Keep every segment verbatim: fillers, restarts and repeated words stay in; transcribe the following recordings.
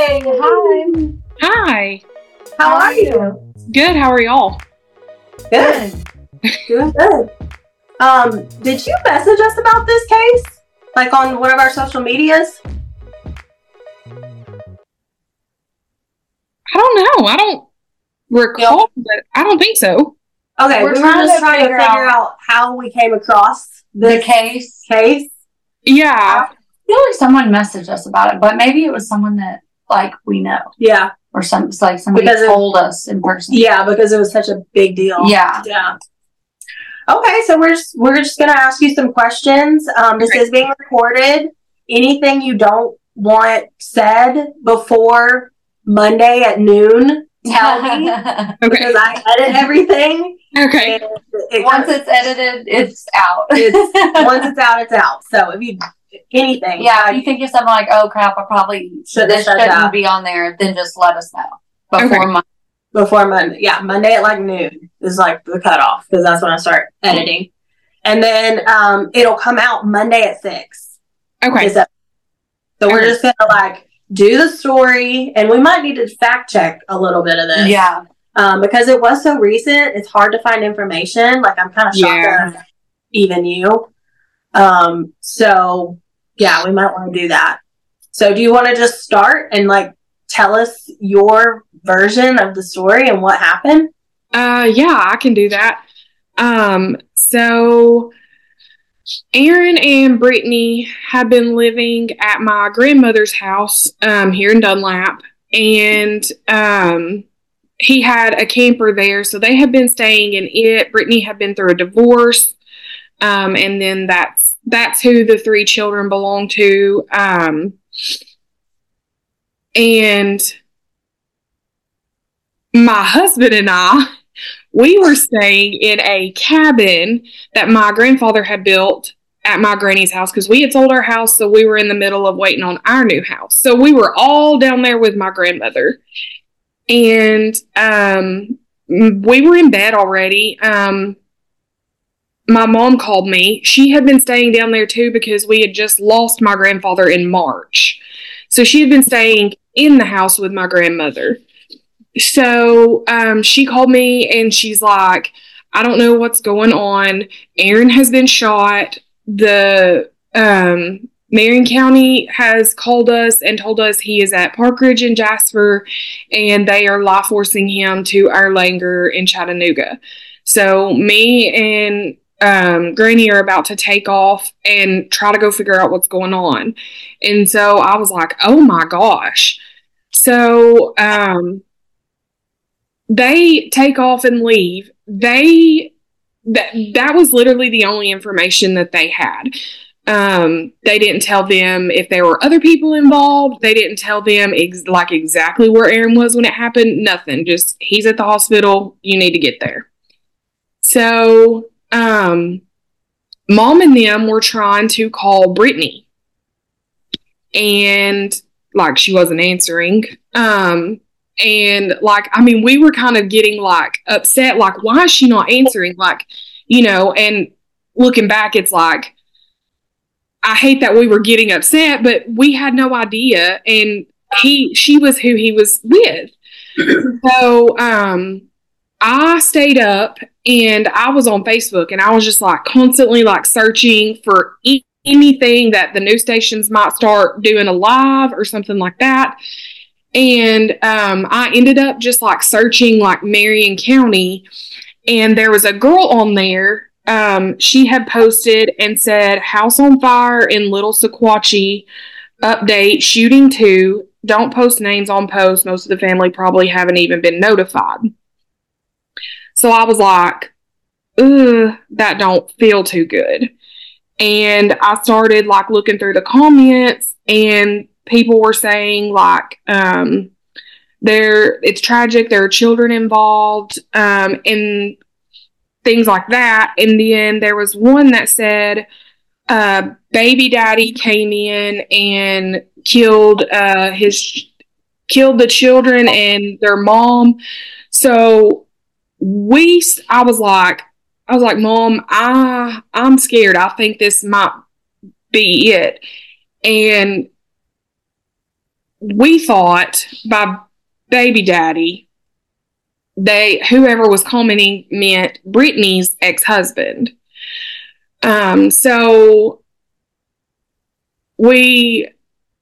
Hey, hi. Hi. How are you? Good. How are y'all? Good. Doing good. Um, did you message us about this case? Like on one of our social medias? I don't know. I don't recall, yep. but I don't think so. Okay, we're we were just to trying to figure out, out how we came across this the case. Case. Yeah. I feel like someone messaged us about it, but maybe it was someone that like we know. Yeah. Or some, it's like somebody because told it, us in person. Yeah, because it was such a big deal. Yeah. Yeah. Okay, so we're just, we're just going to ask you some questions. Um, this okay. is being recorded. Anything you don't want said before Monday at noon, tell me. Okay. Because I edit everything. Okay. It once comes, it's edited, it's out. It's, once it's out, it's out. So if you anything, yeah, if you think of something like, oh crap, I probably should this shouldn't out. be on there, then just let us know before okay. Monday. Before Monday, yeah, Monday at like noon is like the cutoff because that's when I start editing, and then um, it'll come out Monday at six. Okay. So okay. we're just gonna like do the story, and we might need to fact check a little bit of this. Yeah. Um, because it was so recent, it's hard to find information. Like I'm kind of shocked yeah. at even you. Um, so yeah, we might want to do that. So do you want to just start and like tell us your version of the story and what happened? Uh, yeah, I can do that. Um, so Aaron and Brittany have been living at my grandmother's house, um, here in Dunlap, and, um, he had a camper there, so they have been staying in it. Brittany had been through a divorce, um, and then that's that's who the three children belong to. Um, and my husband and I, we were staying in a cabin that my grandfather had built at my granny's house because we had sold our house, so we were in the middle of waiting on our new house. So we were all down there with my grandmother. And um, we were in bed already. Um, my mom called me. She had been staying down there too because we had just lost my grandfather in March. So she had been staying in the house with my grandmother. So um, she called me and she's like, I don't know what's going on. Aaron has been shot. The um, Marion County has called us and told us he is at Park Ridge in Jasper, and they are life forcing him to Erlanger in Chattanooga. So me and um, Granny are about to take off and try to go figure out what's going on. And so I was like, oh my gosh. So um, they take off and leave. They that that was literally the only information that they had. Um, they didn't tell them if there were other people involved. They didn't tell them ex- like exactly where Aaron was when it happened. Nothing. Just he's at the hospital. You need to get there. So, um, Mom and them were trying to call Brittany, and like she wasn't answering. Um, and like I mean, we were kind of getting like upset. Like, why is she not answering? Like, you know. And looking back, it's like, I hate that we were getting upset, but we had no idea. And he, she was who he was with. So, um, I stayed up and I was on Facebook and I was just like constantly like searching for e- anything that the news stations might start doing a live or something like that. And, um, I ended up just like searching like Marion County, and there was a girl on there. Um, she had posted and said, house on fire in Little Sequatchie, update, shooting two, don't post names on posts. Most of the family probably haven't even been notified. So I was like, ugh, that don't feel too good. And I started like looking through the comments, and people were saying like, um, there, it's tragic. There are children involved, um, and things like that. And then there was one that said, uh, baby daddy came in and killed, uh, his, killed the children and their mom. So we, I was like, I was like, Mom, I, I'm scared. I think this might be it. And we thought by baby daddy, they whoever was commenting meant Brittany's ex-husband. Um, so we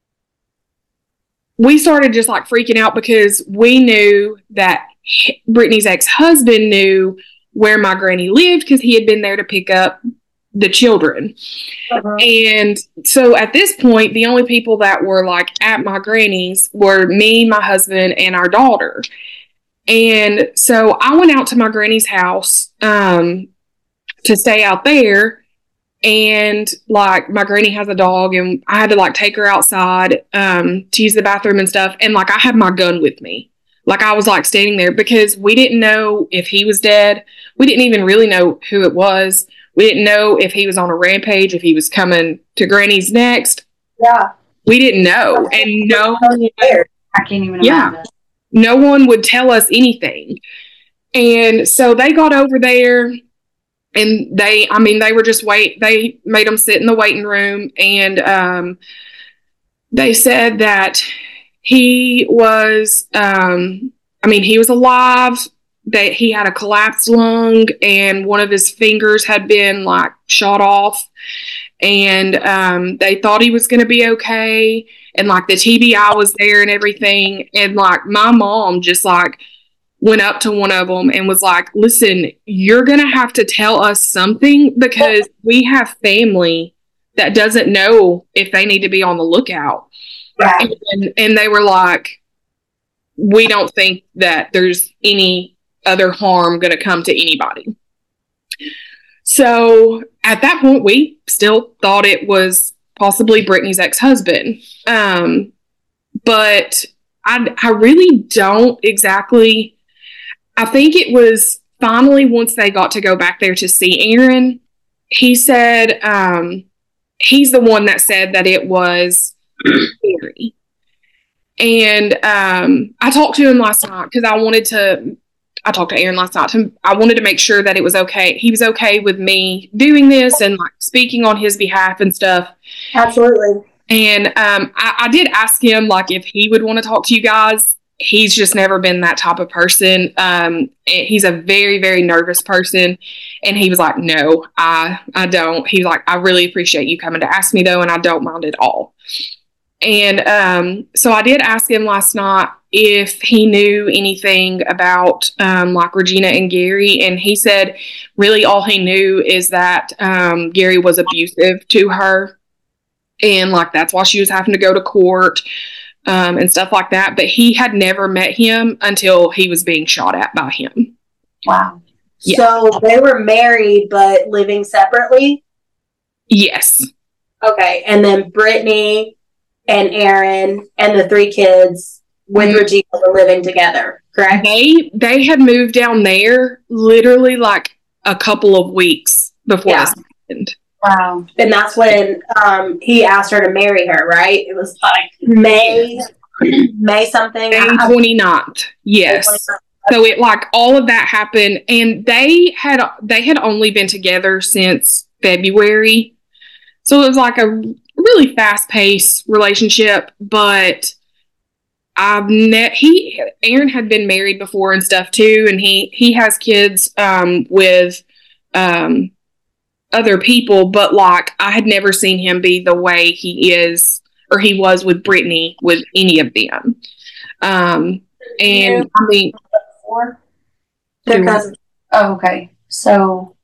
we started just like freaking out because we knew that Brittany's ex-husband knew where my granny lived because he had been there to pick up the children. Uh-huh. And so at this point, the only people that were like at my granny's were me, my husband, and our daughter. And so I went out to my granny's house um, to stay out there. And like my granny has a dog, and I had to like take her outside um, to use the bathroom and stuff. And like I had my gun with me. Like I was like standing there because we didn't know if he was dead. We didn't even really know who it was. We didn't know if he was on a rampage, if he was coming to Granny's next. Yeah. We didn't know. And no one, I can't even yeah, imagine. No one would tell us anything. And so they got over there and they, I mean, they were just wait, they made them sit in the waiting room, and um, they said that he was, um, I mean, he was alive, that he had a collapsed lung and one of his fingers had been like shot off, and um, they thought he was going to be okay. And like the T B I was there and everything. And like my mom just like went up to one of them and was like, listen, you're going to have to tell us something because we have family that doesn't know if they need to be on the lookout. Right. And, and they were like, we don't think that there's any other harm going to come to anybody. So at that point, we still thought it was possibly Brittany's ex-husband. Um, but I, I really don't exactly... I think it was finally once they got to go back there to see Aaron, he said, um, he's the one that said that it was Gary. And um, I talked to him last night because I wanted to, I talked to Aaron last night. To, I wanted to make sure that it was okay. He was okay with me doing this and like speaking on his behalf and stuff. Absolutely. And um, I, I did ask him like if he would want to talk to you guys. He's just never been that type of person. Um, he's a very, very nervous person. And he was like, no, I, I don't. He was like, I really appreciate you coming to ask me though. And I don't mind at all. And um, so I did ask him last night if he knew anything about um, like Regina and Gary. And he said really all he knew is that um, Gary was abusive to her. And like, that's why she was having to go to court. Um, and stuff like that. But he had never met him until he was being shot at by him. Wow. Yeah. So they were married, but living separately? Yes. Okay. And then Brittany and Aaron and the three kids with mm-hmm. Regina were living together, correct? They, they had moved down there literally like a couple of weeks before yeah. this happened. Wow. And that's when um, he asked her to marry her, right? It was like May, May something. May twenty-ninth. Yes. May twenty-ninth. So it like all of that happened, and they had they had only been together since February. So it was like a really fast paced relationship, but I've met he Aaron had been married before and stuff too, and he he has kids um, with um. other people, but like I had never seen him be the way he is or he was with Brittany with any of them. Um, and I mean, oh, okay. So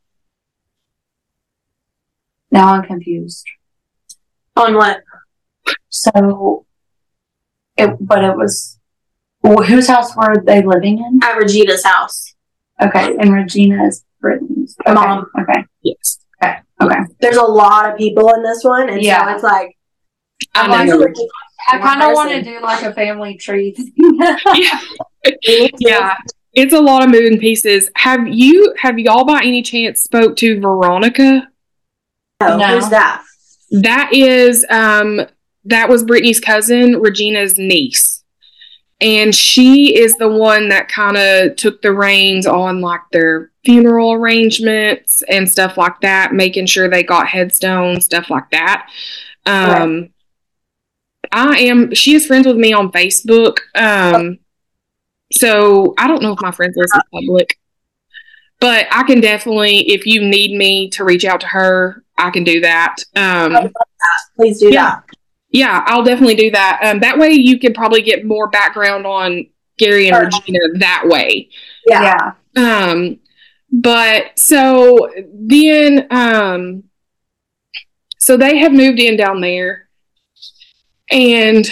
now I'm confused. On what? So, it, but it was whose house were they living in? At Regina's house. Okay, and Regina is Brittany's okay. mom. Okay. Yes. Okay. Okay. There's a lot of people in this one, and yeah. so it's like I, I, know. I kind of want to do like a family tree. yeah. yeah, it's a lot of moving pieces. Have you have y'all by any chance spoke to Veronica? No, no. Who's that? That is um that was Brittany's cousin, Regina's niece. And she is the one that kind of took the reins on like their funeral arrangements and stuff like that, making sure they got headstones, stuff like that. Um, right. I am, she is friends with me on Facebook. Um, so I don't know if my friends list is public, but I can definitely, if you need me to reach out to her, I can do that. Um, Please do yeah, that. Yeah, I'll definitely do that. Um, that way you can probably get more background on Gary and Sure. Regina that way. Yeah. Yeah. Um, but so then, um, so they have moved in down there, and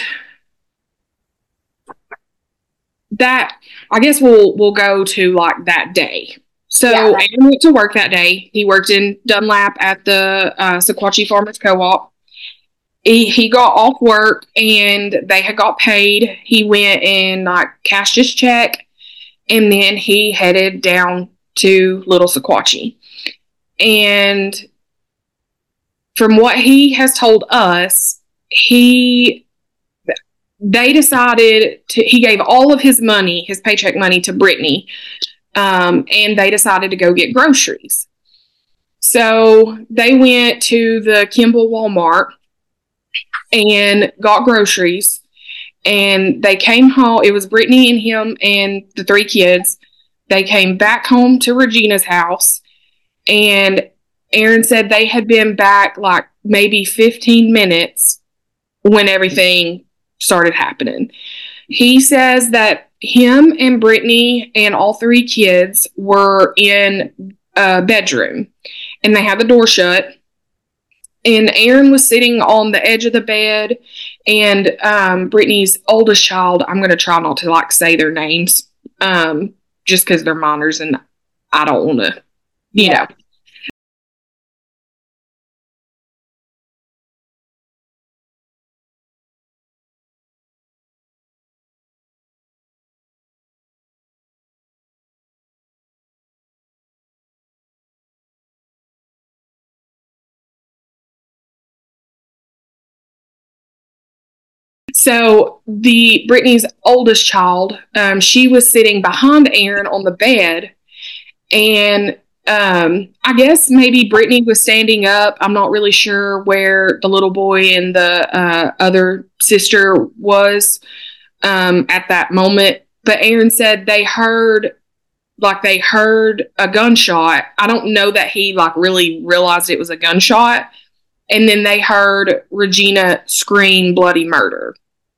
that, I guess we'll we'll go to like that day. So Yeah. Aaron went to work that day. He worked in Dunlap at the uh, Sequatchie Farmers Co-op. He, he got off work and they had got paid. He went and like cashed his check, and then he headed down to Little Sequatchie. And from what he has told us, he they decided to, he gave all of his money, his paycheck money, to Brittany, um, and they decided to go get groceries. So they went to the Kimball Walmart and got groceries, and they came home. It was Brittany and him and the three kids. They came back home to Regina's house, and Aaron said they had been back like maybe fifteen minutes when everything started happening. He says that him and Brittany and all three kids were in a bedroom, and they had the door shut. And Aaron was sitting on the edge of the bed, and um, Brittany's oldest child, I'm going to try not to like say their names, um, just because they're minors and I don't want to, you Yeah. know. So the Brittany's oldest child, um, she was sitting behind Aaron on the bed, and um, I guess maybe Brittany was standing up. I'm not really sure where the little boy and the uh, other sister was um, at that moment. But Aaron said they heard, like they heard a gunshot. I don't know that he like really realized it was a gunshot. And then they heard Regina scream bloody murder.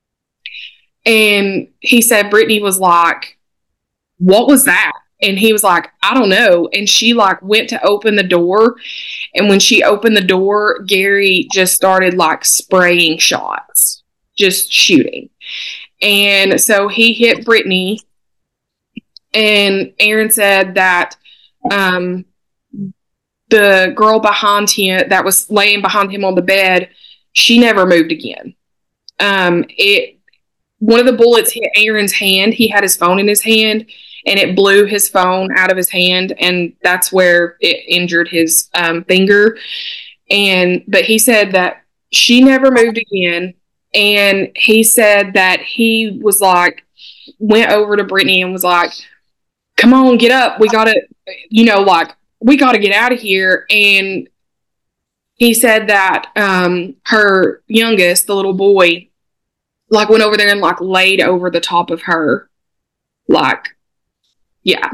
And he said Brittany was like, what was that? And he was like, I don't know. And she like went to open the door. And when she opened the door, Gary just started like spraying shots, just shooting. And so he hit Brittany. And Aaron said that um, the girl behind him that was laying behind him on the bed, she never moved again. Um, it, one of the bullets hit Aaron's hand. He had his phone in his hand, and it blew his phone out of his hand, and that's where it injured his um, finger. And but he said that she never moved again, and he said that he was like, went over to Brittany and was like, come on, get up. We gotta, you know, like, we gotta get out of here. And he said that um, her youngest, the little boy, like went over there and like laid over the top of her. Like, yeah.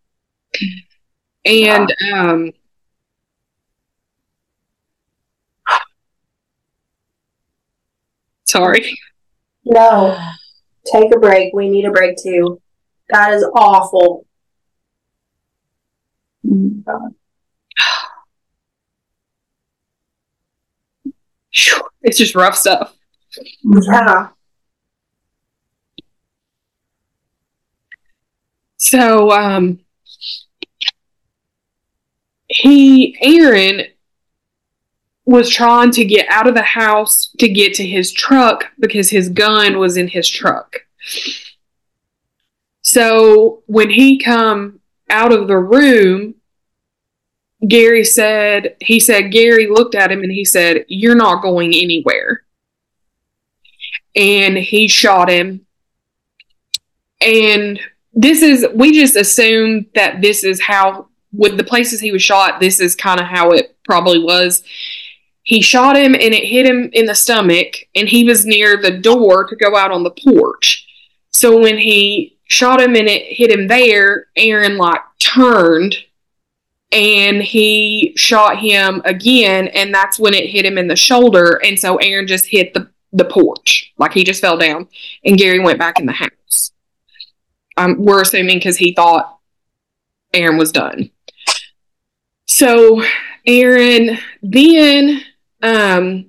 And, um, sorry. No. Take a break. We need a break too. That is awful. It's just rough stuff. Yeah. So, um, he, Aaron was trying to get out of the house to get to his truck because his gun was in his truck. So when he come out of the room, Gary said, he said, Gary looked at him and he said, you're not going anywhere. And he shot him. And this is, we just assumed that this is how, with the places he was shot, this is kind of how it probably was. he shot him and it hit him in the stomach, and he was near the door to go out on the porch. So when he shot him and it hit him there, Aaron like turned and he shot him again, and that's when it hit him in the shoulder. And so Aaron just hit the, the porch. Like, he just fell down, and Gary went back in the house. Um, we're assuming because he thought Aaron was done. So Aaron then um,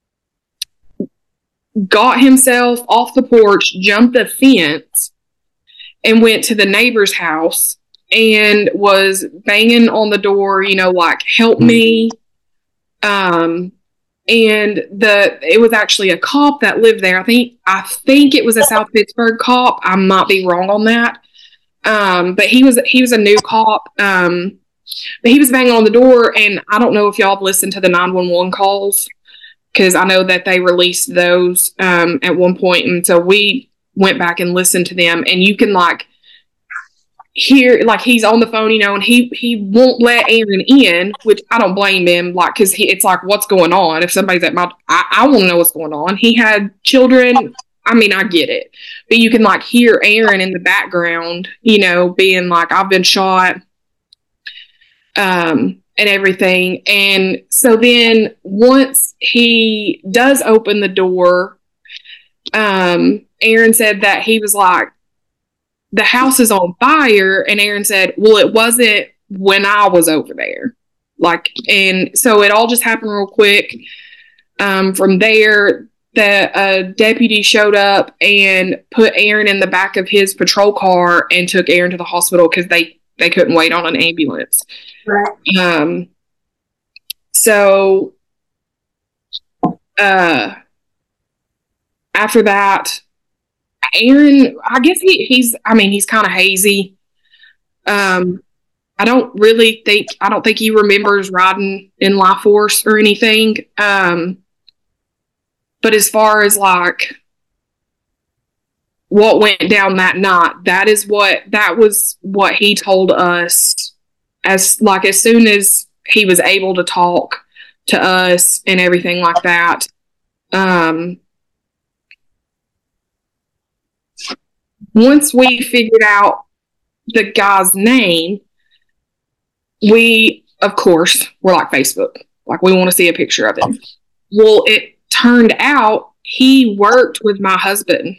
got himself off the porch, jumped the fence, and went to the neighbor's house and was banging on the door, you know, like, help me. Um, and the it was actually a cop that lived there. I think I think it was a South Pittsburgh cop. I might be wrong on that. Um, but he was he was a new cop. Um, but he was banging on the door, and I don't know if y'all have listened to the nine one one calls, because I know that they released those um, at one point, and so we went back and listened to them, and you can like hear, like, he's on the phone, you know, and he he won't let Aaron in, which I don't blame him, like, because he it's like, what's going on? If somebody's at my, I, I want to know what's going on. He had children. I mean, I get it, but you can like hear Aaron in the background, you know, being like, I've been shot, um, and everything. And so then once he does open the door, um, Aaron said that he was like, the house is on fire. And Aaron said, well, it wasn't when I was over there. Like, and so it all just happened real quick. Um, from there, the uh, deputy showed up and put Aaron in the back of his patrol car and took Aaron to the hospital because they, they couldn't wait on an ambulance. Right. Um, so, uh, after that, Aaron, I guess he, he's, I mean, he's kind of hazy. Um, I don't really think, I don't think he remembers riding in Life Force or anything. Um, but as far as like what went down that night, that is what, that was what he told us, as like, as soon as he was able to talk to us and everything like that. Um, Once we figured out the guy's name, we, of course, were like, Facebook. Like, we want to see a picture of him. Well, it turned out he worked with my husband.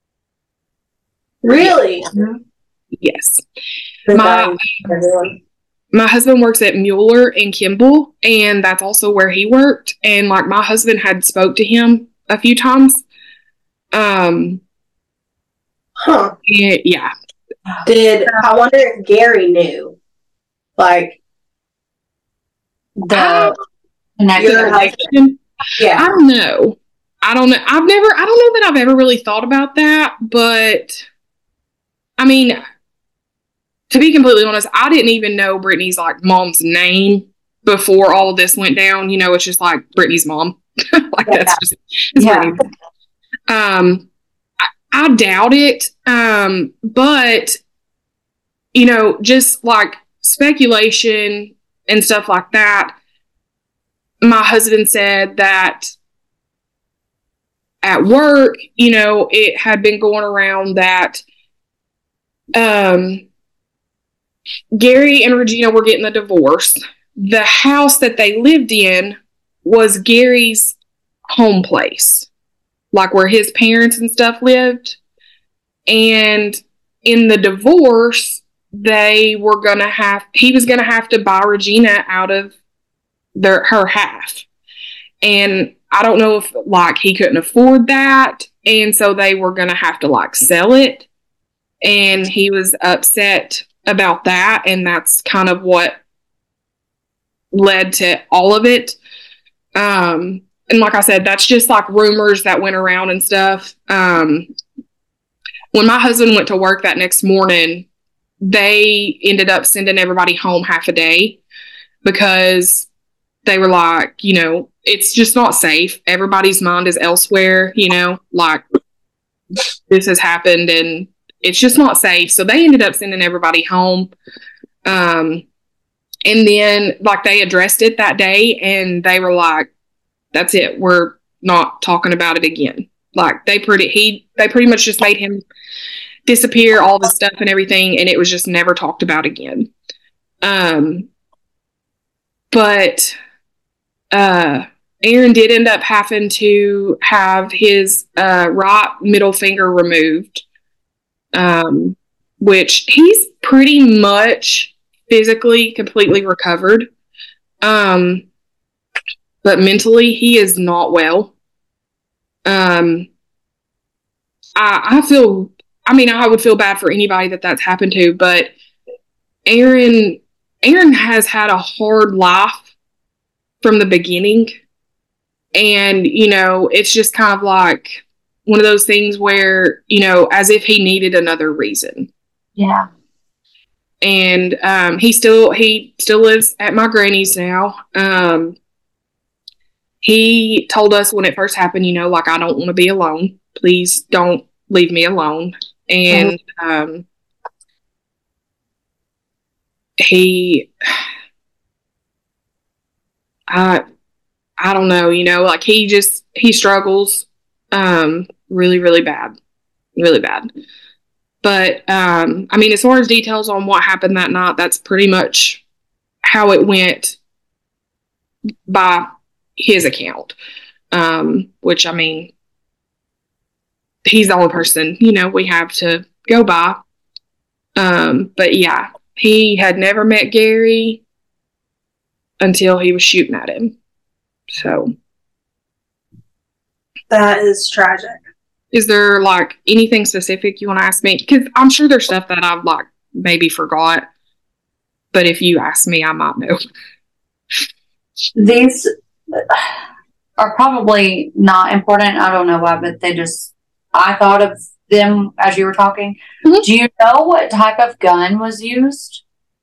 Really? Yes. My, my husband works at Mueller and Kimball, and that's also where he worked. And, like, my husband had spoke to him a few times. Um... Huh. Yeah. Did I wonder if Gary knew? Like the your husband? Yeah. I don't know. I don't know. I've never I don't know that I've ever really thought about that, but I mean, to be completely honest, I didn't even know Brittany's like mom's name before all of this went down. You know, it's just like Brittany's mom. Like, yeah. That's just it's yeah. Brittany. Um I doubt it, um, but, you know, just like speculation and stuff like that, my husband said that at work, you know, it had been going around that um, Gary and Regina were getting a divorce. The house that they lived in was Gary's home place. Like where his parents and stuff lived. And in the divorce, they were going to have, he was going to have to buy Regina out of their, her half. And I don't know if like he couldn't afford that. And so they were going to have to like sell it. And he was upset about that. And that's kind of what led to all of it. Um, And like I said, that's just like rumors that went around and stuff. Um, when my husband went to work that next morning, they ended up sending everybody home half a day because they were like, you know, it's just not safe. Everybody's mind is elsewhere, you know, like this has happened and it's just not safe. So they ended up sending everybody home. Um, and then like they addressed it that day and they were like, that's it. We're not talking about it again. Like they pretty he they pretty much just made him disappear, all this stuff and everything, and it was just never talked about again. Um, but uh, Aaron did end up having to have his uh, right middle finger removed, um, which he's pretty much physically completely recovered. Um, but mentally, he is not well. Um, I, I feel, I mean, I would feel bad for anybody that that's happened to, but Aaron, Aaron has had a hard life from the beginning. And, you know, it's just kind of like one of those things where, you know, as if he needed another reason. Yeah. And um, he still, he still lives at my granny's now. Um, he told us when it first happened, you know, like, I don't want to be alone. Please don't leave me alone. And um, he, I, I don't know, you know, like he just, he struggles um, really, really bad, really bad. But, um, I mean, as far as details on what happened that night, that's pretty much how it went by his account. Um, which, I mean, he's the only person, you know, we have to go by. Um, but yeah, he had never met Gary until he was shooting at him. So. That is tragic. Is there, like, anything specific you want to ask me? Because I'm sure there's stuff that I've, like, maybe forgot. But if you ask me, I might know. These are probably not important. I don't know why, but they just, I thought of them as you were talking. Mm-hmm. Do you know what type of gun was used?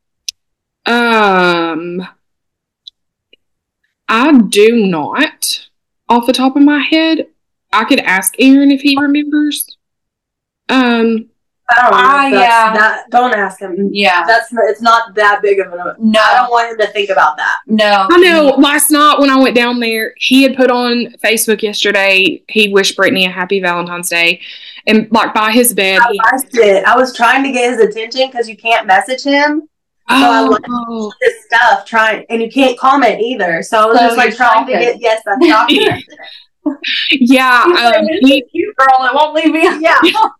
Um, I do not, off the top of my head. I could ask Aaron if he remembers. Um, I don't know. Uh, yeah. That, don't ask him. Yeah. That's it's not that big of a. No. I don't want him to think about that. No. I know. Last night when I went down there, he had put on Facebook yesterday. He wished Brittany a happy Valentine's Day, and like by his bed, I he, liked it. I was trying to get his attention because you can't message him. So oh, I liked his stuff. Trying, and you can't comment either. So I was So just like trying talking. to get. Yes, I'm talking. yeah. Um, he, cute girl that won't leave me. Yeah.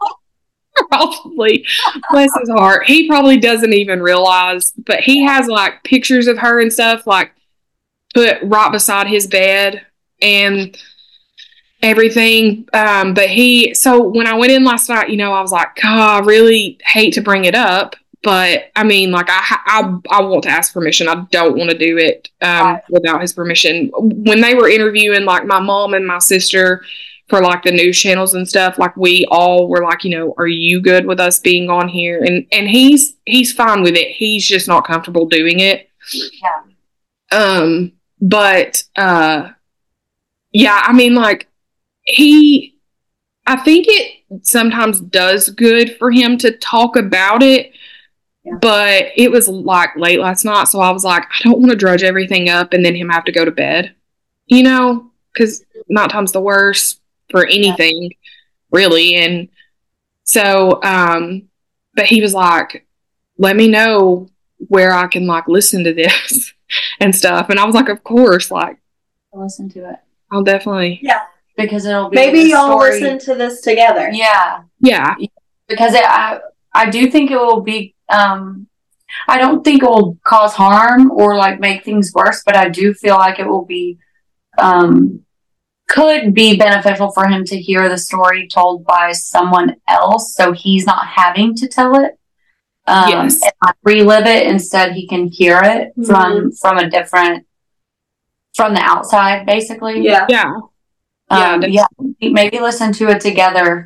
Probably, bless his heart. He probably doesn't even realize, but he has like pictures of her and stuff like put right beside his bed and everything. Um, but he, so when I went in last night, you know, I was like, God, I really hate to bring it up, but I mean, like, I, I, I want to ask permission. I don't want to do it um, Right. without his permission. When they were interviewing like my mom and my sister for like the news channels and stuff, like we all were like, you know, are you good with us being on here? And and he's he's fine with it. He's just not comfortable doing it. Yeah. Um, but uh, yeah, I mean, like he, I think it sometimes does good for him to talk about it. Yeah. But it was like late last night, so I was like, I don't want to drudge everything up and then him have to go to bed, you know, because night time's the worst for anything, yeah. really. And so, um, but he was like, let me know where I can like listen to this and stuff. And I was like, of course, like, Listen to it. I'll definitely, Yeah. Because it'll be Maybe the y'all story. listen to this together. Yeah. yeah, Because it, I, I do think it will be, um, I don't think it will cause harm or like make things worse, but I do feel like it will be, um, could be beneficial for him to hear the story told by someone else, so he's not having to tell it. Um, Yes. and not relive it. Instead, he can hear it Mhm. from from a different, from the outside, basically. Yeah. yeah. Um, Yeah, yeah. Maybe listen to it together.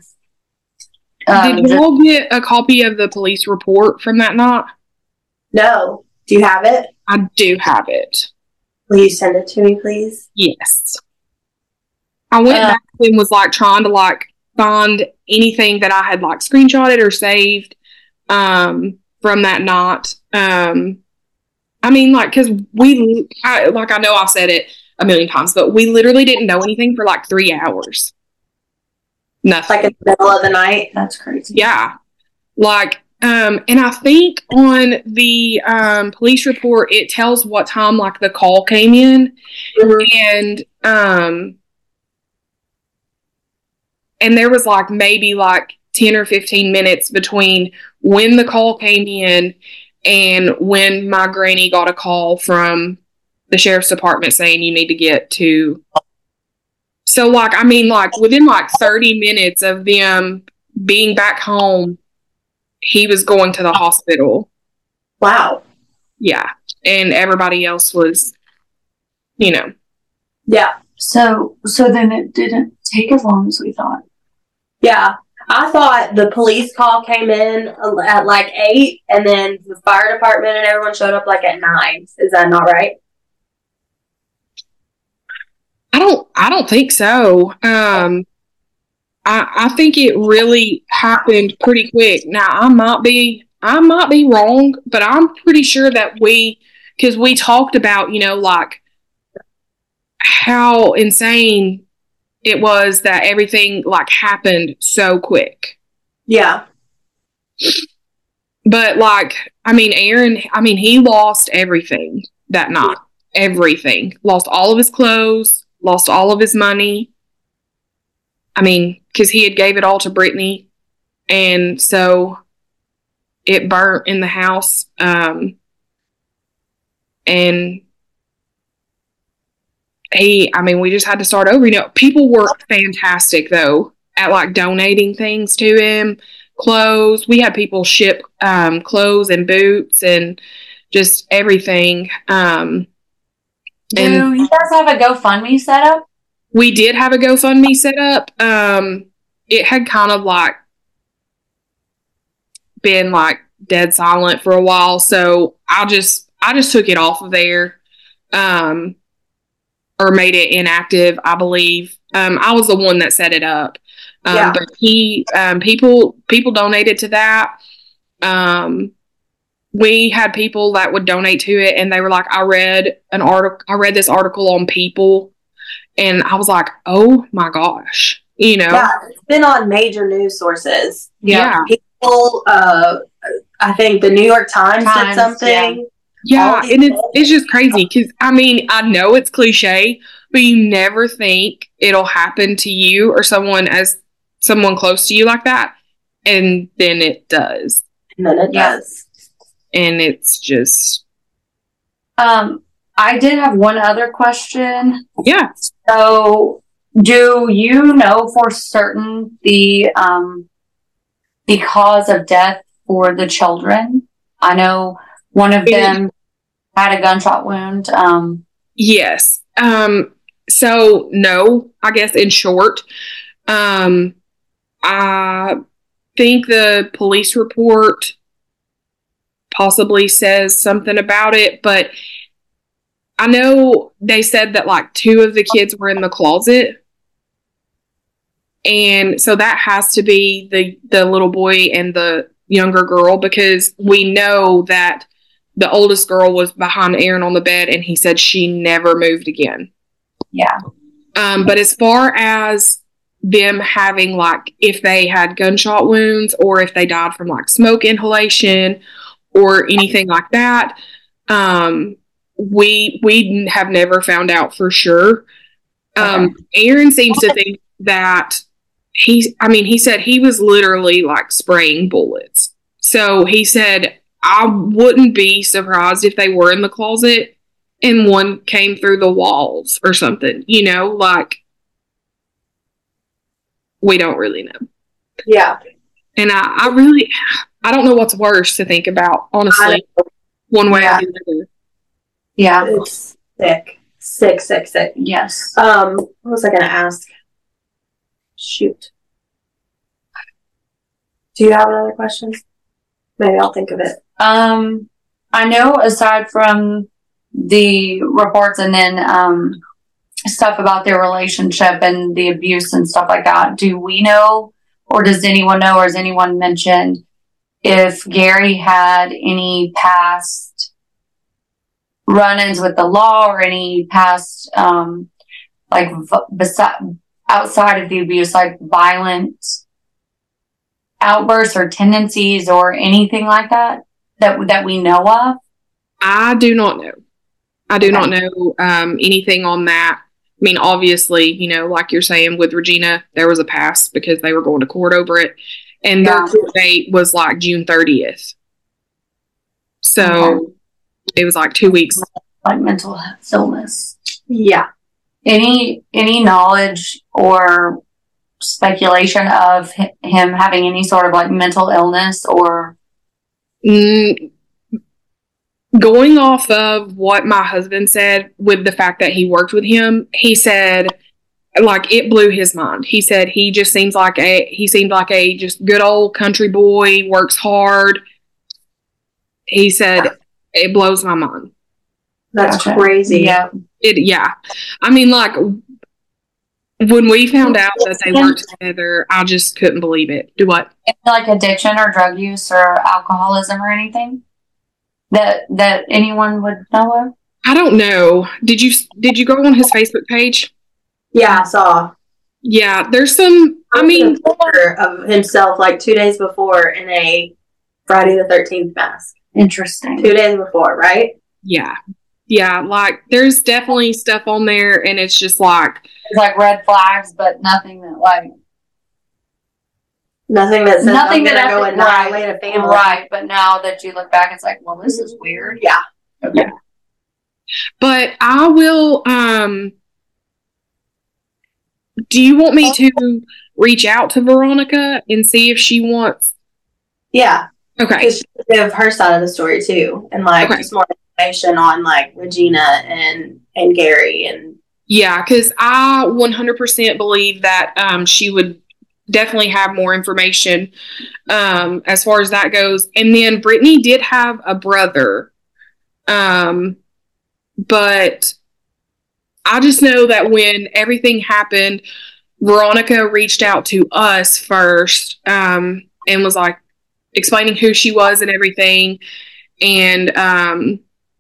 Um, Did you all get a copy of the police report from that night? No. Do you have it? I do have it. Will you send it to me, please? Yes. I went Uh, back and was like trying to like find anything that I had like screenshotted or saved um, from that night. Um, I mean, like, because we, I, like, I know I said it, a million times, but we literally didn't know anything for like three hours. Nothing. Like in the middle of the night? That's crazy. Yeah. Like, um, and I think on the um, police report, it tells what time like the call came in. Mm-hmm. And, um, and there was like maybe like ten or fifteen minutes between when the call came in and when my granny got a call from the sheriff's department saying you need to get to. So like, I mean, like within like thirty minutes of them being back home, he was going to the hospital. Wow. Yeah. And everybody else was, you know. Yeah. So, so then it didn't take as long as we thought. Yeah. I thought the police call came in at like eight, and then the fire department and everyone showed up like at nine. Is that not right? I don't, I don't think so. Um, I, I think it really happened pretty quick. Now I might be, I might be wrong, but I'm pretty sure that we, because we talked about, you know, like how insane it was that everything like happened so quick. Yeah. But like, I mean, Aaron, I mean, he lost everything that night. Everything. Lost all of his clothes, lost all of his money. I mean, because he had gave it all to Brittany. And so it burnt in the house. Um, and he, I mean, we just had to start over. You know, people were fantastic, though, at like donating things to him. Clothes. We had people ship um, clothes and boots and just everything. Um, Do and you guys have a GoFundMe set up? We did have a GoFundMe set up. Um, it had kind of like been like dead silent for a while, so I just I just took it off of there, um, or made it inactive, I believe. Um, I was the one that set it up, um, yeah. But he um, people people donated to that. Um, we had people that would donate to it, and they were like, "I read an article. I read this article on People." And I was like, oh my gosh, you know? Yeah, it's been on major news sources. Yeah. People, uh, I think the New York Times, Times did something. Yeah, yeah and it's, it's just crazy because, I mean, I know it's cliche, but you never think it'll happen to you or someone as someone close to you like that. And then it does. And then it yeah. does. And it's just. Um. I did have one other question. Yeah. So, do you know for certain the um, the cause of death for the children? I know one of them had a gunshot wound. Um, yes. Um, so, no, I guess in short, um, I think the police report possibly says something about it, but I know they said that like two of the kids were in the closet. And so that has to be the, the little boy and the younger girl, because we know that the oldest girl was behind Aaron on the bed and he said she never moved again. Yeah. Um, but as far as them having like, if they had gunshot wounds or if they died from like smoke inhalation or anything like that, um, We we have never found out for sure. Um, okay. Aaron seems to think that he's, I mean, he said he was literally like spraying bullets. So he said, I wouldn't be surprised if they were in the closet and one came through the walls or something, you know, like we don't really know. Yeah. And I, I really, I don't know what's worse to think about, honestly, one way yeah. or the other. Yeah. It's sick. Sick, sick, sick. Yes. Um, what was I going to ask? Shoot. Do you have another question? Maybe I'll think of it. Um, I know aside from the reports and then um, stuff about their relationship and the abuse and stuff like that, do we know, or does anyone know, or has anyone mentioned if Gary had any past run-ins with the law or any past, um, like besi- outside of the abuse, like violent outbursts or tendencies or anything like that that that we know of? I do not know. I do Okay. not know um, anything on that. I mean, obviously, you know, like you're saying with Regina, there was a past because they were going to court over it. And their Yeah. court date was like June thirtieth. So Okay. it was like two weeks. Like mental illness. Yeah. Any any knowledge or speculation of hi- him having any sort of like mental illness or Mm, going off of what my husband said with the fact that he worked with him, he said like it blew his mind. He said he just seems like a he seemed like a just good old country boy, works hard. He said it blows my mind. That's Gotcha. crazy. Yeah. It yeah. I mean like when we found out that they worked together, I just couldn't believe it. Do what? Like addiction or drug use or alcoholism or anything that that anyone would know of? I don't know. Did you did you go on his Facebook page? Yeah, I saw. Yeah, there's some. I mean, a picture of himself like two days before in a Friday the thirteenth mask. Interesting. Two days before, right? yeah, yeah. Like, there's definitely stuff on there, and it's just like, It's like red flags, but nothing that like Nothing that says nothing I'm that gonna go I- annihilate a family. right. But now that you look back, it's like, well, this is weird. Yeah. Okay. Yeah. But I will. Um, do you want me to reach out to Veronica and see if she wants? Yeah. Okay. Because she could give her side of the story too, and like Okay. just more information on like Regina and and Gary and Yeah, because I one hundred percent believe that um, she would definitely have more information um, as far as that goes. And then Brittany did have a brother, um, but I just know that when everything happened, Veronica reached out to us first um, and was like explaining who she was and everything. And um,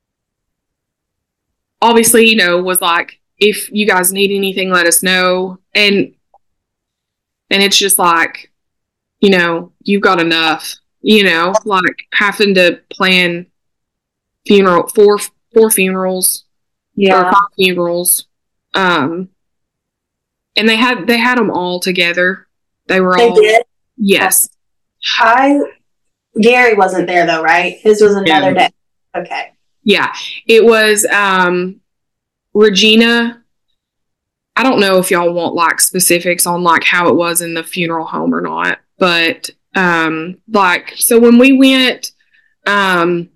obviously, you know, was like, if you guys need anything, let us know. And and it's just like, you know, you've got enough, you know, like having to plan funeral four four funerals or Yeah. five funerals. Um and they had they had them all together. They were they all did. yes. I Gary wasn't there though, right? His was another Yeah. day. Okay. Yeah. It was um Regina. I don't know if y'all want like specifics on like how it was in the funeral home or not, but um like so when we went um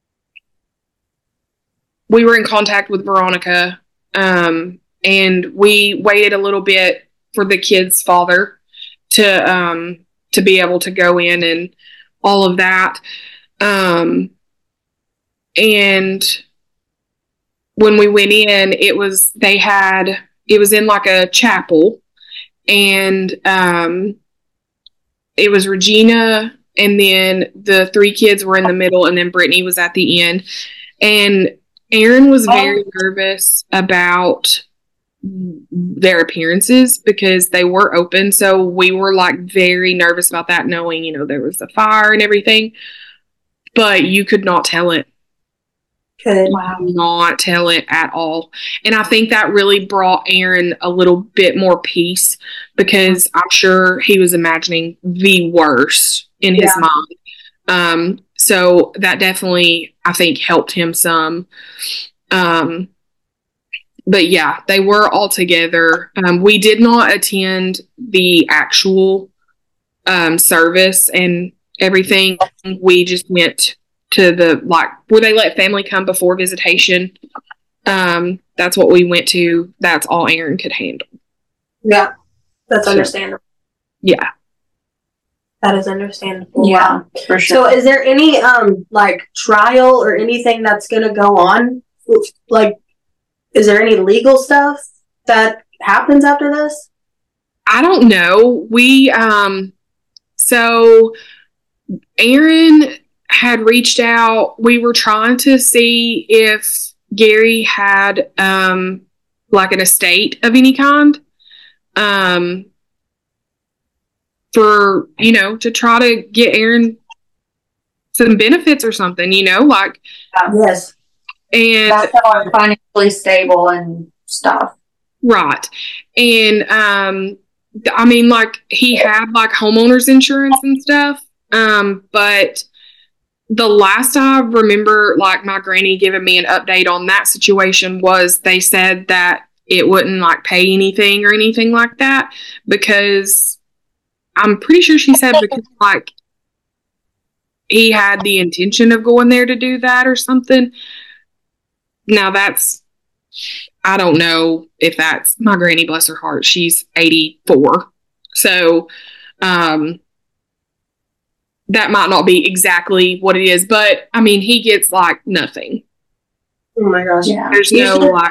we were in contact with Veronica um and we waited a little bit for the kid's father to um to be able to go in and all of that. Um and when we went in, it was they had it was in like a chapel, and um, it was Regina, and then the three kids were in the middle, and then Brittany was at the end. And Aaron was very oh. nervous about their appearances because they were open, so we were like very nervous about that, knowing, you know, there was a fire and everything, but you could not tell it. Could wow. Not tell it at all. And I think that really brought Aaron a little bit more peace because I'm sure he was imagining the worst in his yeah. mind. Um, so that definitely, I think, helped him some. Um, but yeah, they were all together. Um, we did not attend the actual um, service and everything. We just went to the, like, where they let family come before visitation. Um, that's what we went to. That's all Aaron could handle. Yeah, that's so, understandable. Yeah. That is understandable. Yeah, for sure. So is there any, um, like, trial or anything that's going to go on? Like, is there any legal stuff that happens after this? I don't know. We, um, so Aaron had reached out. We were trying to see if Gary had um, like an estate of any kind um, for, you know, to try to get Aaron some benefits or something, you know, like. Yes. And that's how I'm financially stable and stuff. Right. And, um, I mean, like, he had, like, homeowner's insurance and stuff. Um, but the last I remember, like, my granny giving me an update on that situation was they said that it wouldn't, like, pay anything or anything like that because I'm pretty sure she said because, like, he had the intention of going there to do that or something. Now, that's... I don't know if that's my granny, bless her heart. She's eighty-four. So, um, that might not be exactly what it is, but I mean, he gets like nothing. Oh my gosh. Yeah. There's You no should- like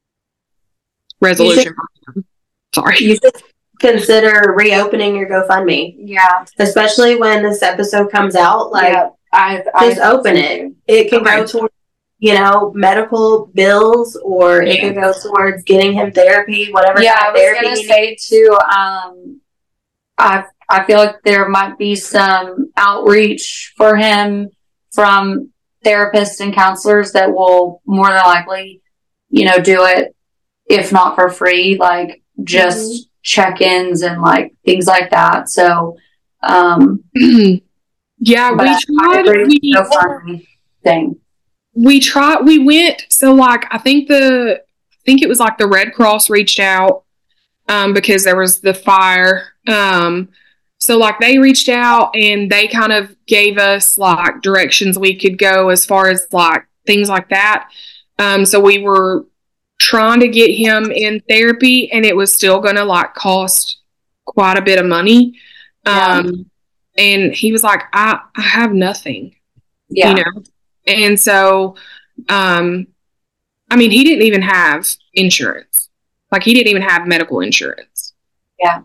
resolution. You Sorry. You should consider reopening your GoFundMe, Yeah. especially when this episode comes out. Like, yeah. I, just I open it. It can Okay. go towards, you know, medical bills, or it Yeah. can go towards getting him therapy, whatever Yeah, kind I of was therapy gonna he say too. Um, I I feel like there might be some outreach for him from therapists and counselors that will more than likely, you know, do it if not for free, like just Mhm. check-ins and like things like that. So, um, Yeah, but we I tried. agree with We, the GoFundMe thing. we tried. We went. So, like, I think the, I think it was like the Red Cross reached out um, because there was the fire. Um, so, like, they reached out and they kind of gave us like directions we could go as far as like things like that. Um, so we were trying to get him in therapy, and it was still going to like cost quite a bit of money. Yeah. Um, and he was like, I, I have nothing, Yeah. you know? And so, um, I mean, he didn't even have insurance. Like, he didn't even have medical insurance. Yeah.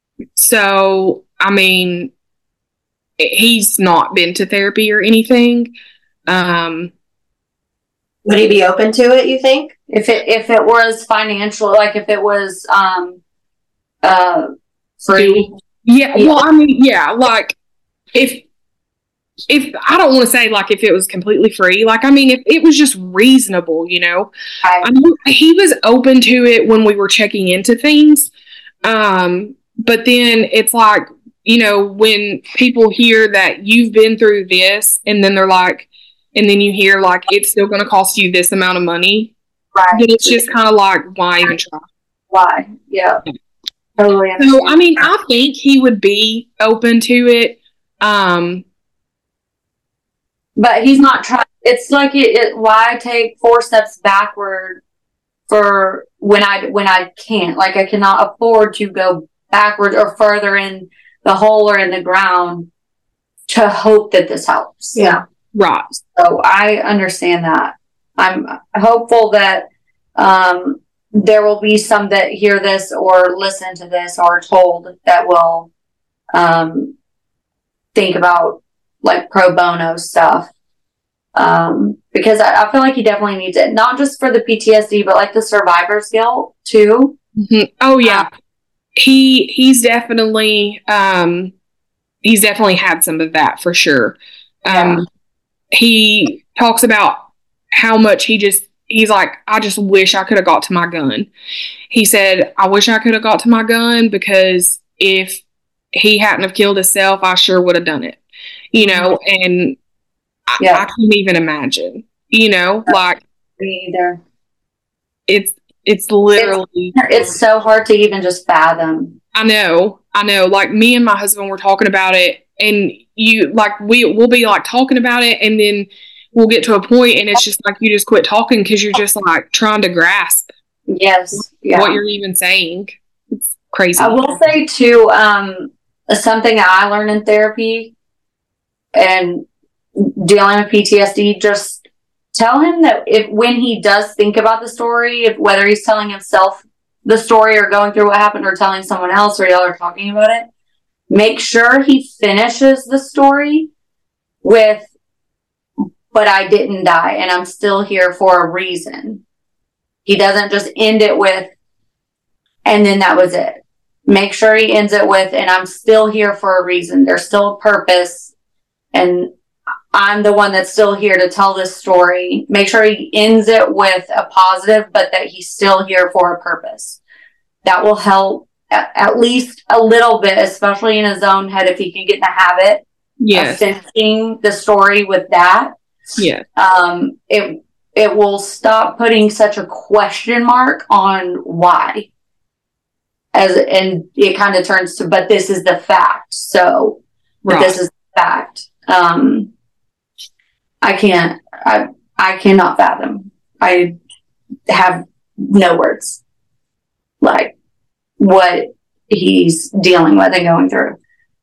So, I mean, he's not been to therapy or anything. Um, Would he be open to it, you think? If it if it was financial, like if it was um uh free. yeah, Yeah. well, I mean, yeah, like, if, if, I don't want to say, like, if it was completely free, like, I mean, if it was just reasonable, you know, I, I mean, he was open to it when we were checking into things. Um, but then it's like, you know, when people hear that you've been through this, and then they're like, and then you hear like it's still going to cost you this amount of money, right. then it's just kind of like, why even try? Why? Yeah. Totally So, understand. I mean, I think he would be open to it. Um, But he's not trying. It's like it, it. Why take four steps backward for when I when I can't? Like I cannot afford to go backwards or further in the hole or in the ground to hope that this helps. Yeah. right. So I understand that. I'm hopeful that um, there will be some that hear this or listen to this or are told that will um, think about like pro bono stuff. Um, because I, I feel like he definitely needs it, not just for the P T S D, but like the survivor's guilt too. Mm-hmm. Oh yeah, he he's definitely um, he's definitely had some of that for sure. Um, Yeah. He talks about how much he just he's like, I just wish I could have got to my gun. He said, I wish I could have got to my gun because if he hadn't have killed himself, I sure would have done it. You know, and I, Yeah. I can't even imagine. You know, like Me either. it's it's literally. It's so hard to even just fathom. I know, I know. Like me and my husband were talking about it, and you like we we'll be like talking about it, and then we'll get to a point, and it's just like you just quit talking because you're just like trying to grasp Yes. Yeah. what you're even saying. It's crazy. I will say too, um, something that I learned in therapy and dealing with P T S D, just tell him that if when he does think about the story, if whether he's telling himself the story or going through what happened or telling someone else or y'all are talking about it, make sure he finishes the story with but I didn't die and I'm still here for a reason. He doesn't just end it with, and then that was it. Make sure he ends it with, and I'm still here for a reason. There's still a purpose, and I'm the one that's still here to tell this story. Make sure he ends it with a positive, but that he's still here for a purpose. That will help at, at least a little bit, especially in his own head, if he can get in the habit Yes. of finishing the story with that. Yeah. Um, it it will stop putting such a question mark on why. As and it kind of turns to, but this is the fact. So, but Right. this is the fact. Um, I can't. I I cannot fathom. I have no words. Like what he's dealing with and going through.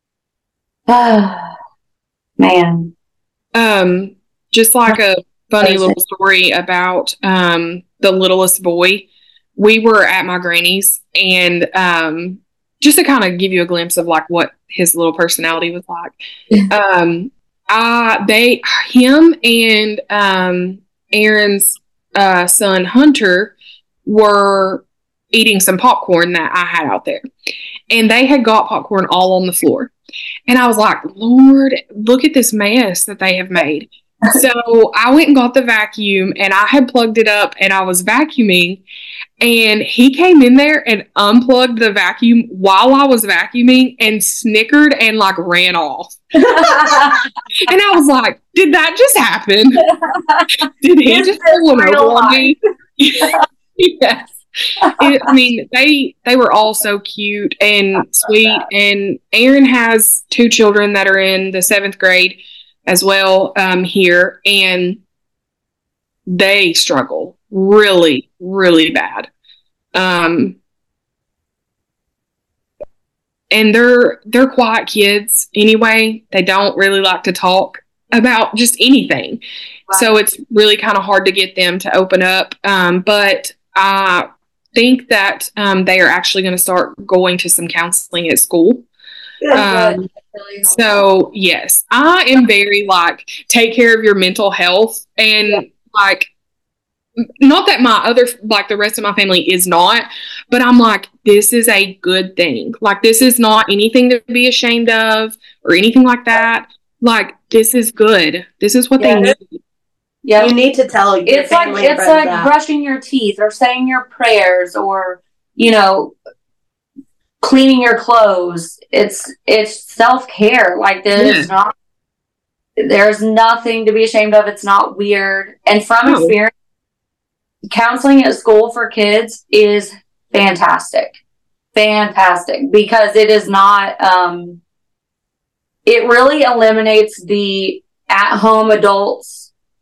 Man. Um, just like a funny little story about um the littlest boy. We were at my granny's, and um, just to kind of give you a glimpse of like what his little personality was like. um, I they him and um Aaron's uh, son Hunter were eating some popcorn that I had out there, and they had got popcorn all on the floor. And I was like, Lord, look at this mess that they have made. So I went and got the vacuum, and I had plugged it up, and I was vacuuming, and he came in there and unplugged the vacuum while I was vacuuming and snickered and like ran off. And I was like, did that just happen? Did he just pull one over on me? Yes. It, I mean, they they were all so cute and sweet. And Aaron has two children that are in the seventh grade as well um, here, and they struggle really, really bad. Um, and they're they're quiet kids anyway. They don't really like to talk about just anything, right. So it's really kind of hard to get them to open up. Um, but I think that um, they are actually going to start going to some counseling at school. Um, so yes, I am very like, take care of your mental health, and yeah. like, not that my other, like the rest of my family is not, but I'm like, this is a good thing. Like, this is not anything to be ashamed of or anything like that. Like, this is good. This is what yeah. they need. Yeah, you need to tell your it's like it's like that. Brushing your teeth or saying your prayers or, you know, cleaning your clothes. It's it's self-care. Like there's yeah. not there's nothing to be ashamed of. It's not weird. And from oh. experience, counseling at school for kids is fantastic. Fantastic. Because it is not um it really eliminates the at-home adults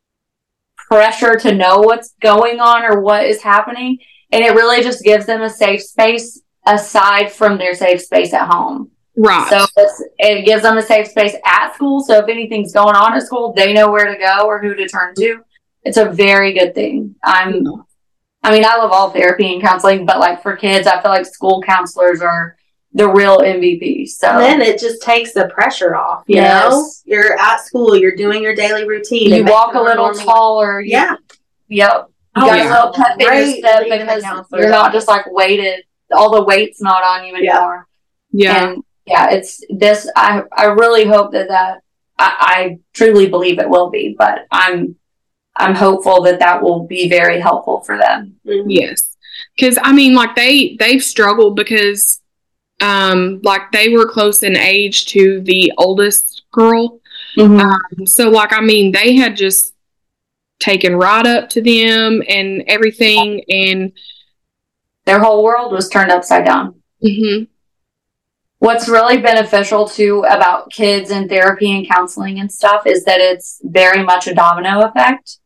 pressure to know what's going on or what is happening, and it really just gives them a safe space aside from their safe space at home. Right. So it's, it gives them a safe space at school, so if anything's going on at school, they know where to go or who to turn to. It's a very good thing. I'm mm-hmm. I mean, I love all therapy and counseling, but like for kids, I feel like school counselors are the real M V P. So and then it just takes the pressure off. You yes. know, you're at school, you're doing your daily routine. You walk a little normal. taller. You, yeah. Yep. You oh, got yeah. a little pep in your step because you're not just like weighted. All the weight's not on you anymore. Yeah. yeah. And yeah, it's this. I I really hope that that I, I truly believe it will be, but I'm I'm hopeful that that will be very helpful for them. Mm-hmm. Yes, because I mean, like they they've struggled because. Um, like they were close in age to the oldest girl. Mm-hmm. Um, so like, I mean, they had just taken right up to them and everything, and their whole world was turned upside down. Mm-hmm. What's really beneficial too about kids and therapy and counseling and stuff is that it's very much a domino effect.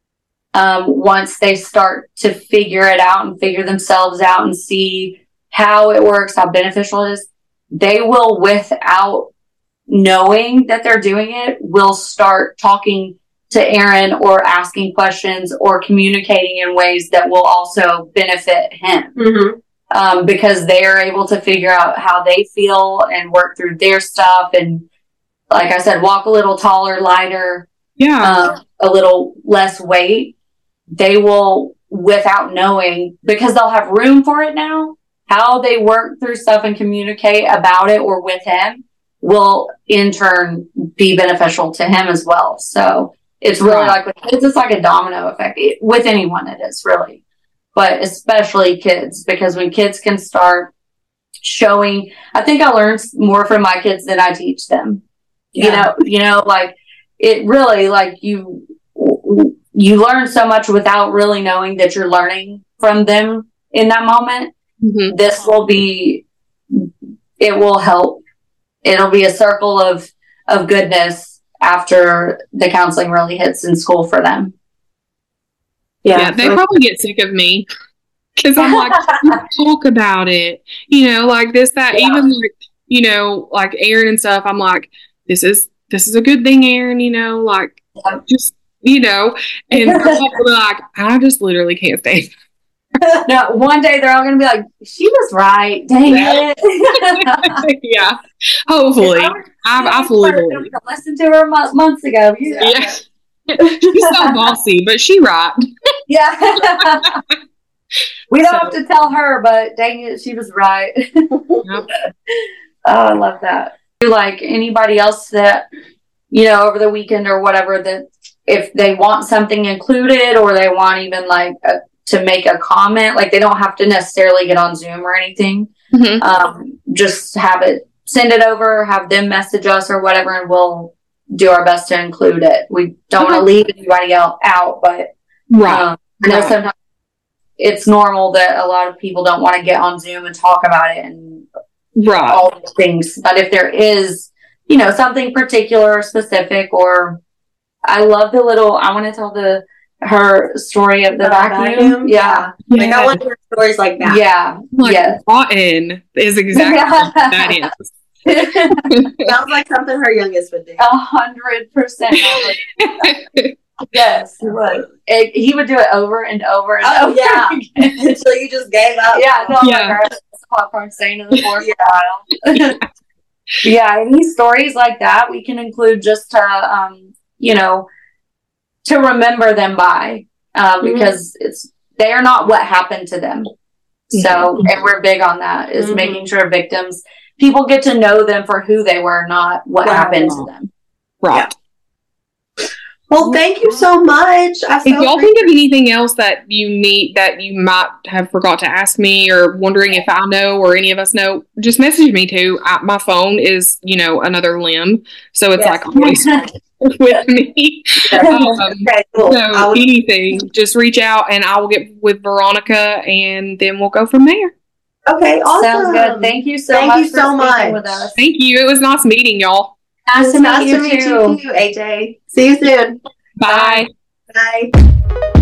Um, once they start to figure it out and figure themselves out and see how it works, how beneficial it is, they will, without knowing that they're doing it, will start talking to Aaron or asking questions or communicating in ways that will also benefit him. Mm-hmm. Um, because they are able to figure out how they feel and work through their stuff. And like I said, walk a little taller, lighter, yeah, uh, a little less weight, they will, without knowing, because they'll have room for it now, how they work through stuff and communicate about it or with him will in turn be beneficial to him as well. So it's really Right. like with kids, it's like a domino effect. It, with anyone, it is really, but especially kids, because when kids can start showing, I think I learned more from my kids than I teach them. You Yeah. know, you know, like it really, like you, you learn so much without really knowing that you're learning from them in that moment. Mhm. This will be, it will help. It'll be a circle of, of goodness after the counseling really hits in school for them. Yeah. yeah. They probably get sick of me because I'm like, talk about it, you know, like this, that, Yeah. even like, you know, like Aaron and stuff. I'm like, this is this is a good thing, Aaron. You know, like Yeah. just you know, and people be like, I just literally can't stay. No, one day they're all going to be like, she was right. Dang it. Yeah, hopefully, I, I fully believe. Listened to her mo- months ago. Yeah. Yeah, she's so bossy, but she right. Yeah. We don't So- have to tell her, but dang it, she was right. Yep. Oh, I love that. Like anybody else that, you know, over the weekend or whatever, that if they want something included or they want even like a, to make a comment, like they don't have to necessarily get on Zoom or anything. Mhm. Um, just have it, send it over, have them message us or whatever, and we'll do our best to include it. We don't want to leave anybody out, out but Right. um, I know Right. sometimes it's normal that a lot of people don't want to get on Zoom and talk about it and Right. all these things. But if there is, you know, something particular or specific, or I love the little, I want to tell the, her story of the The vacuum. vacuum? Yeah. Like I want to hear stories like that. Yeah. Like Yes. rotten is exactly what that is. Sounds like something her youngest would do. A hundred percent. Yes, he would. It, he would do it over and over and Oh over. yeah, again. until you just gave up. Yeah, no, I'm Yeah. like, all right, this popcorn staying in the floor for a while. Yeah, any stories like that we can include just to, um, you know, to remember them by, uh, because mm-hmm. it's they are not what happened to them. So, mm-hmm. and we're big on that, is mm-hmm. making sure victims, people get to know them for who they were, not what right. happened to them. Right. Yeah. Well, thank you so much. I if so y'all think of anything else that you need, that you might have forgot to ask me, or wondering if I know or any of us know, just message me too. I, my phone is, you know, another limb, so it's yes. like always with me. Um, okay, cool. So would... anything, just reach out and I will get with Veronica, and then we'll go from there. Okay, awesome. Sounds good. Thank you so thank much. You for so much. With us. Thank you. It was nice meeting y'all. Nice, to, nice meet to meet you, you too, A J. See you soon. Bye. Bye. Bye.